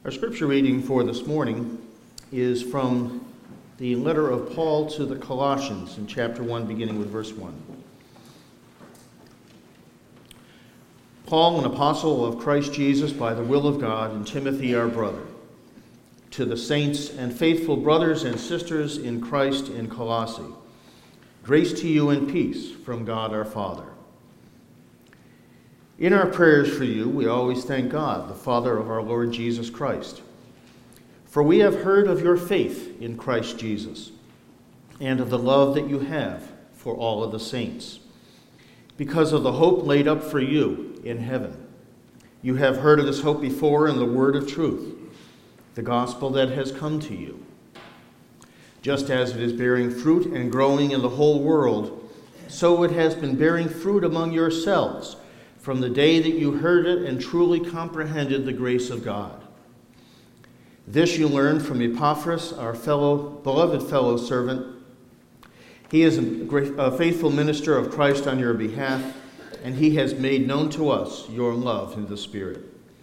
Our scripture reading for this morning is from the letter of Paul to the Colossians in chapter 1, beginning with verse 1. Paul, an apostle of Christ Jesus by the will of God, and Timothy, our brother, to the saints and faithful brothers and sisters in Christ in Colossae, grace to you and peace from God our Father. In our prayers for you, we always thank God, the Father of our Lord Jesus Christ. For we have heard of your faith in Christ Jesus, and of the love that you have for all of the saints, because of the hope laid up for you in heaven. You have heard of this hope before in the word of truth, the gospel that has come to you. Just as it is bearing fruit and growing in the whole world, so it has been bearing fruit among yourselves, from the day that you heard it and truly comprehended the grace of God. This you learned from Epaphras, our beloved fellow servant. He is a faithful minister of Christ on your behalf, and he has made known to us your love in the Spirit.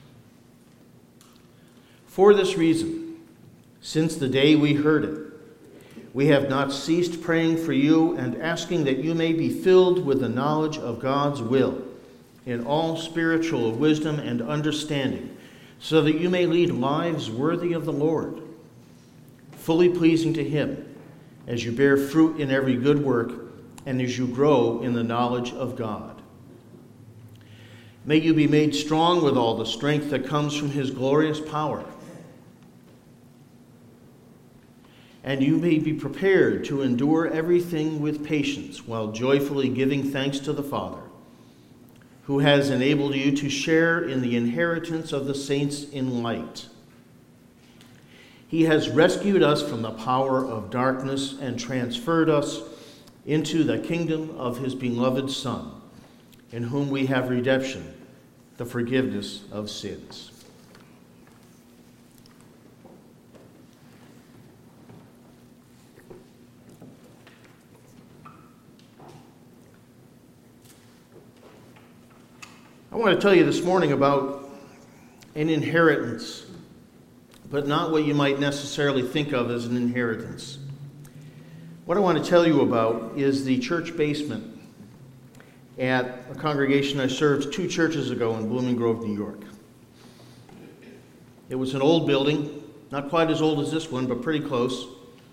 For this reason, since the day we heard it, we have not ceased praying for you and asking that you may be filled with the knowledge of God's will, in all spiritual wisdom and understanding, so that you may lead lives worthy of the Lord, fully pleasing to him, as you bear fruit in every good work and as you grow in the knowledge of God. May you be made strong with all the strength that comes from his glorious power, and you may be prepared to endure everything with patience while joyfully giving thanks to the Father, who has enabled you to share in the inheritance of the saints in light. He has rescued us from the power of darkness and transferred us into the kingdom of his beloved Son, in whom we have redemption, the forgiveness of sins. I want to tell you this morning about an inheritance, but not what you might necessarily think of as an inheritance. What I want to tell you about is the church basement at a congregation I served 2 churches ago in Blooming Grove, New York. It was an old building, not quite as old as this one, but pretty close.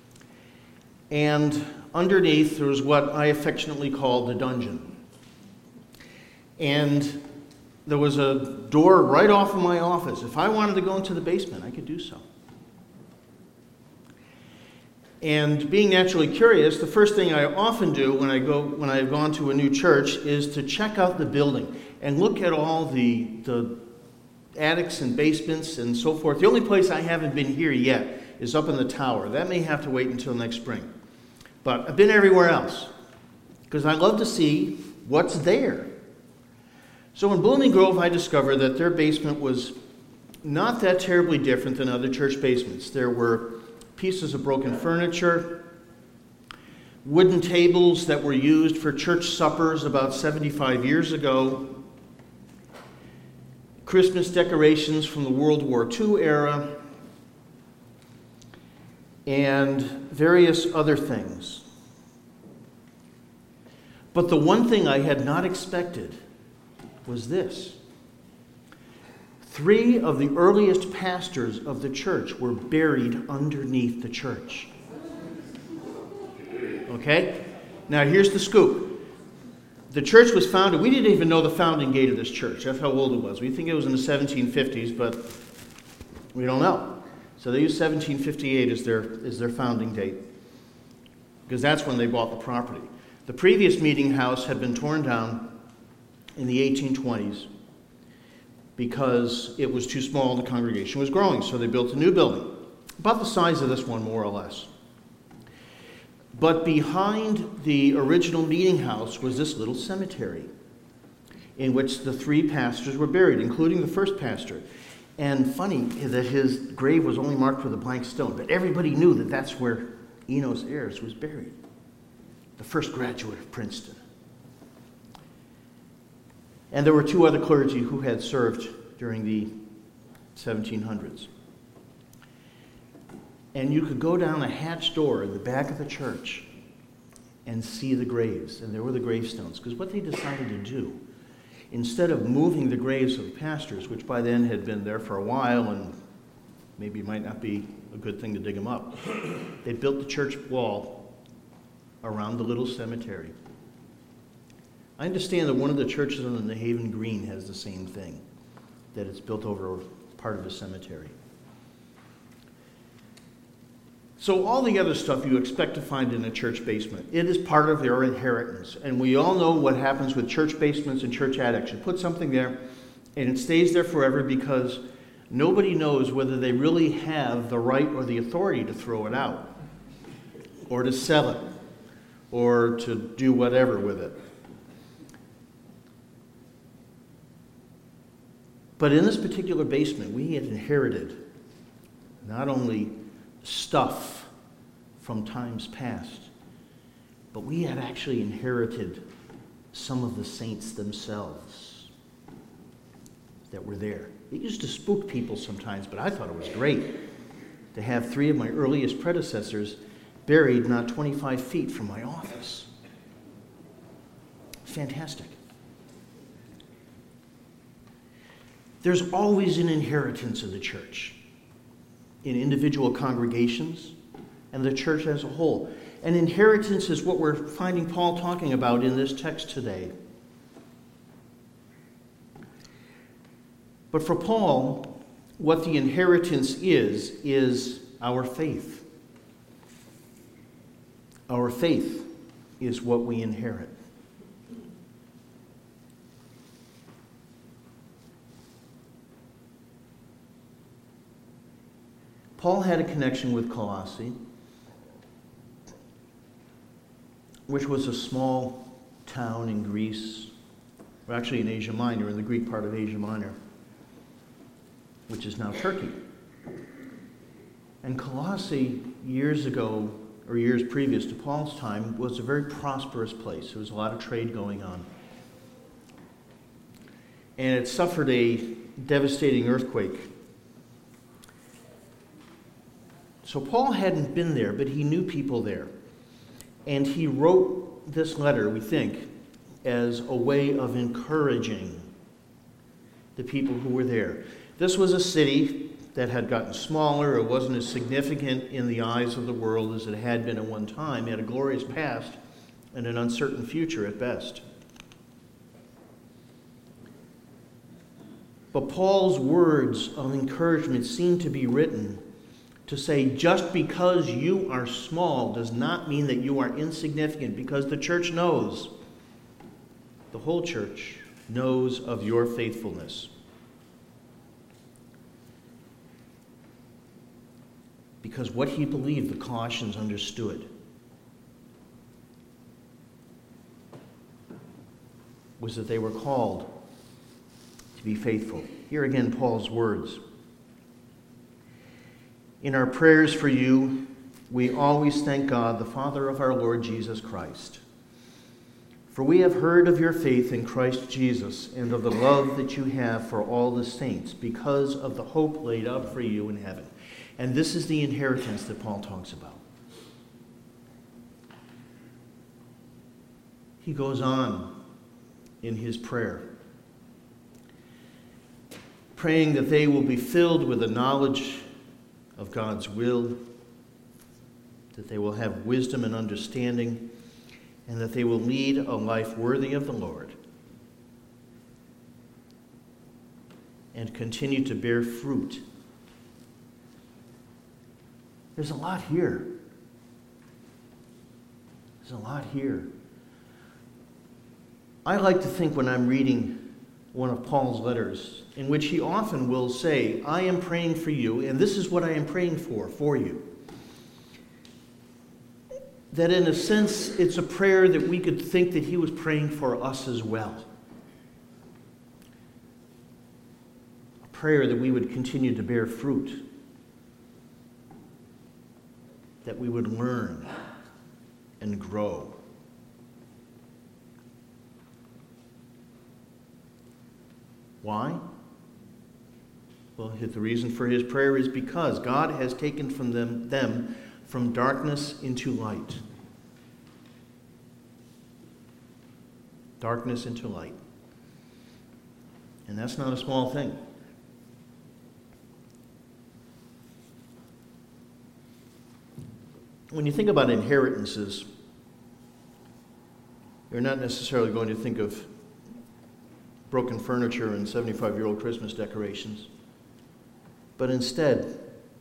And underneath there was what I affectionately called the dungeon. And there was a door right off of my office. If I wanted to go into the basement, I could do so. And being naturally curious, the first thing I often do when I've gone to a new church is to check out the building and look at all the attics and basements and so forth. The only place I haven't been here yet is up in the tower. That may have to wait until next spring. But I've been everywhere else because I love to see what's there. So in Blooming Grove, I discovered that their basement was not that terribly different than other church basements. There were pieces of broken furniture, wooden tables that were used for church suppers about 75 years ago, Christmas decorations from the World War II era, and various other things. But the one thing I had not expected was this. 3 of the earliest pastors of the church were buried underneath the church. Okay? Now here's the scoop. The church was founded, we didn't even know the founding date of this church. That's how old it was. We think it was in the 1750s, but we don't know. So they used 1758 as their founding date, because that's when they bought the property. The previous meeting house had been torn down in the 1820s because it was too small and the congregation was growing. So they built a new building, about the size of this one, more or less. But behind the original meeting house was this little cemetery in which the 3 pastors were buried, including the first pastor. And funny that his grave was only marked with a blank stone, but everybody knew that that's where Enos Ayres was buried, the first graduate of Princeton. And there were 2 other clergy who had served during the 1700s. And you could go down a hatch door in the back of the church and see the graves. And there were the gravestones. Because what they decided to do, instead of moving the graves of the pastors, which by then had been there for a while and maybe might not be a good thing to dig them up, they built the church wall around the little cemetery. I understand that one of the churches on the New Haven Green has the same thing, that it's built over part of a cemetery. So all the other stuff you expect to find in a church basement, it is part of their inheritance. And we all know what happens with church basements and church attics. You put something there, and it stays there forever because nobody knows whether they really have the right or the authority to throw it out, or to sell it, or to do whatever with it. But in this particular basement, we had inherited not only stuff from times past, but we had actually inherited some of the saints themselves that were there. It used to spook people sometimes, but I thought it was great to have 3 of my earliest predecessors buried not 25 feet from my office. Fantastic. There's always an inheritance of the church in individual congregations and the church as a whole. And inheritance is what we're finding Paul talking about in this text today. But for Paul, what the inheritance is our faith. Our faith is what we inherit. Paul had a connection with Colossae, which was a small town in Greece, or actually in Asia Minor, in the Greek part of Asia Minor, which is now Turkey. And Colossae, years ago, or years previous to Paul's time, was a very prosperous place. There was a lot of trade going on. And it suffered a devastating earthquake. So Paul hadn't been there, but he knew people there. And he wrote this letter, we think, as a way of encouraging the people who were there. This was a city that had gotten smaller. It wasn't as significant in the eyes of the world as it had been at one time. It had a glorious past and an uncertain future at best. But Paul's words of encouragement seem to be written to say, just because you are small does not mean that you are insignificant, because the church knows, the whole church knows of your faithfulness. Because what he believed, the Colossians understood, was that they were called to be faithful. Here again, Paul's words. In our prayers for you, we always thank God, the Father of our Lord Jesus Christ. For we have heard of your faith in Christ Jesus and of the love that you have for all the saints because of the hope laid up for you in heaven. And this is the inheritance that Paul talks about. He goes on in his prayer, praying that they will be filled with the knowledge of God's will, that they will have wisdom and understanding, and that they will lead a life worthy of the Lord and continue to bear fruit. There's a lot here. There's a lot here. I like to think when I'm reading one of Paul's letters, in which he often will say, I am praying for you, and this is what I am praying for you. That in a sense, it's a prayer that we could think that he was praying for us as well. A prayer that we would continue to bear fruit. That we would learn and grow. Why? Well, the reason for his prayer is because God has taken from them from darkness into light. Darkness into light. And that's not a small thing. When you think about inheritances, you're not necessarily going to think of broken furniture and 75-year-old Christmas decorations. But instead,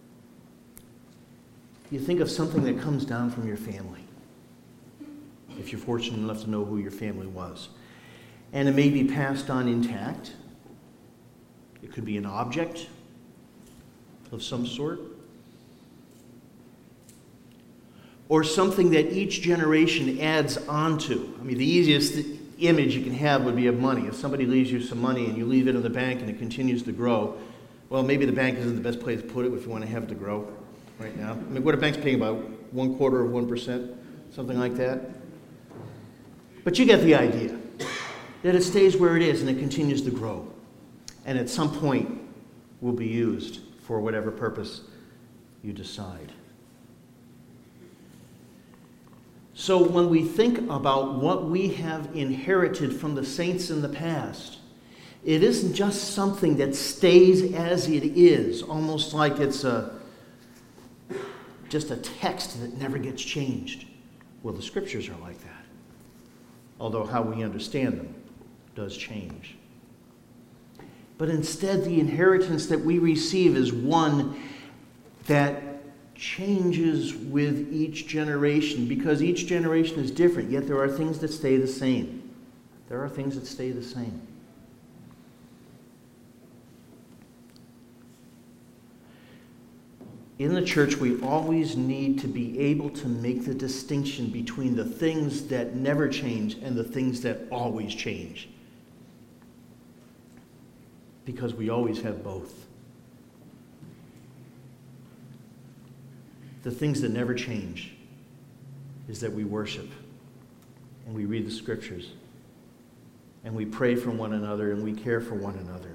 you think of something that comes down from your family, if you're fortunate enough to know who your family was. And it may be passed on intact. It could be an object of some sort. Or something that each generation adds onto. I mean, the easiest image you can have would be of money. If somebody leaves you some money and you leave it in the bank and it continues to grow, well, maybe the bank isn't the best place to put it if you want to have it to grow right now. I mean, what are banks paying, about 0.25%, something like that? But you get the idea, that it stays where it is and it continues to grow. And at some point will be used for whatever purpose you decide. So when we think about what we have inherited from the saints in the past, it isn't just something that stays as it is, almost like it's just a text that never gets changed. Well, the scriptures are like that, although how we understand them does change. But instead, the inheritance that we receive is one that changes with each generation, because each generation is different, yet there are things that stay the same. There are things that stay the same. In the church, we always need to be able to make the distinction between the things that never change and the things that always change. Because we always have both. The things that never change is that we worship and we read the scriptures and we pray for one another and we care for one another.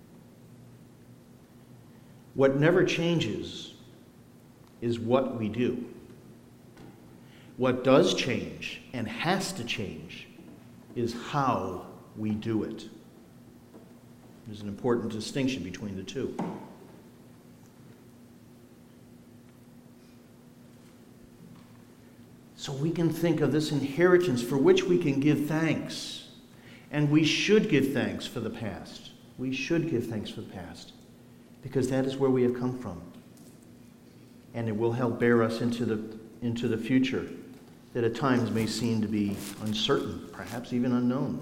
What never changes is what we do. What does change and has to change is how we do it. There's an important distinction between the two. So we can think of this inheritance for which we can give thanks. And we should give thanks for the past. We should give thanks for the past, because that is where we have come from. And it will help bear us into the future that at times may seem to be uncertain, perhaps even unknown.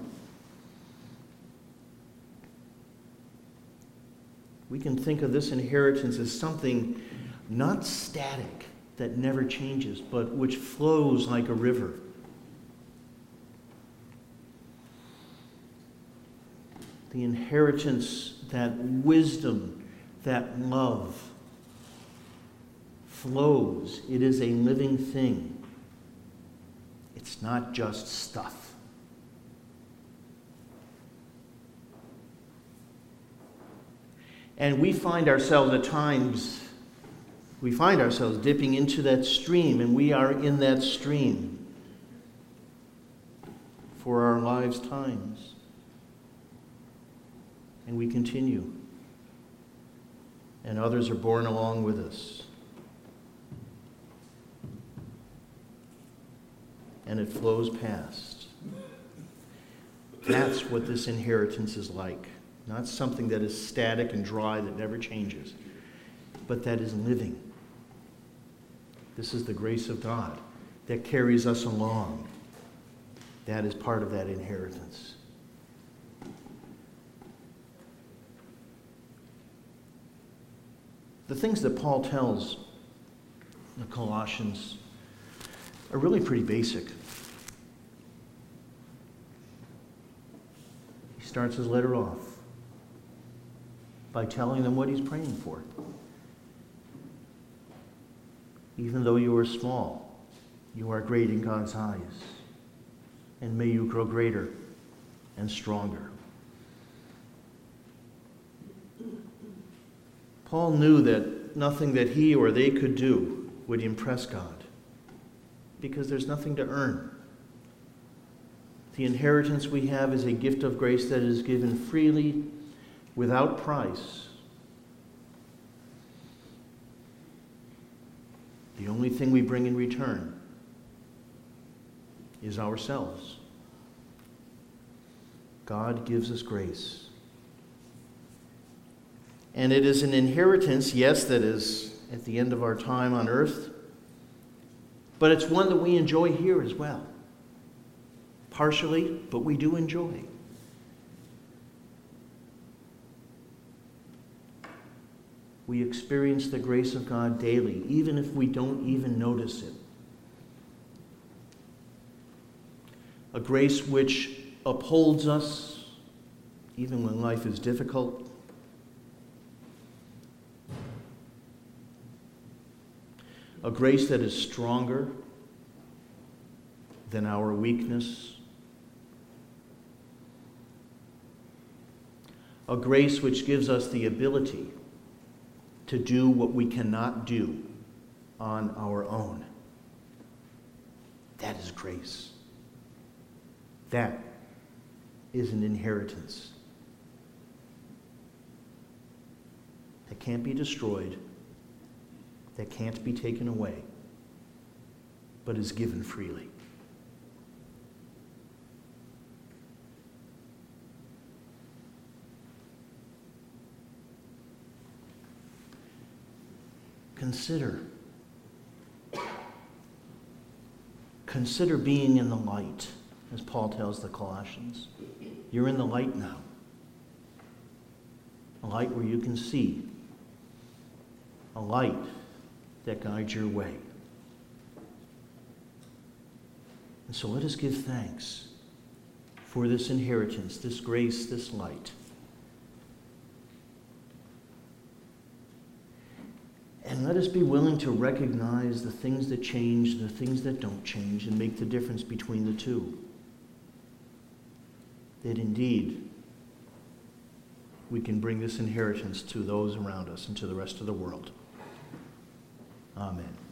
We can think of this inheritance as something not static, that never changes, but which flows like a river. The inheritance, that wisdom, that love flows. It is a living thing. It's not just stuff. And we find ourselves at times dipping into that stream, and we are in that stream for our lives' times. And we continue. And others are born along with us. And it flows past. That's what this inheritance is like. Not something that is static and dry that never changes, but that is living. This is the grace of God that carries us along. That is part of that inheritance. The things that Paul tells the Colossians are really pretty basic. He starts his letter off by telling them what he's praying for. Even though you are small, you are great in God's eyes. And may you grow greater and stronger. Paul knew that nothing that he or they could do would impress God, because there's nothing to earn. The inheritance we have is a gift of grace that is given freely, without price. The only thing we bring in return is ourselves. God gives us grace. And it is an inheritance, yes, that is at the end of our time on earth, but it's one that we enjoy here as well. Partially, but we do enjoy. We experience the grace of God daily, even if we don't even notice it. A grace which upholds us even when life is difficult. A grace that is stronger than our weakness. A grace which gives us the ability to do what we cannot do on our own. That is grace. That is an inheritance that can't be destroyed, that can't be taken away, but is given freely. Consider being in the light, as Paul tells the Colossians. You're in the light now. A light where you can see. A light that guides your way. And so let us give thanks for this inheritance, this grace, this light. And let us be willing to recognize the things that change, the things that don't change, and make the difference between the two. That indeed, we can bring this inheritance to those around us and to the rest of the world. Amen.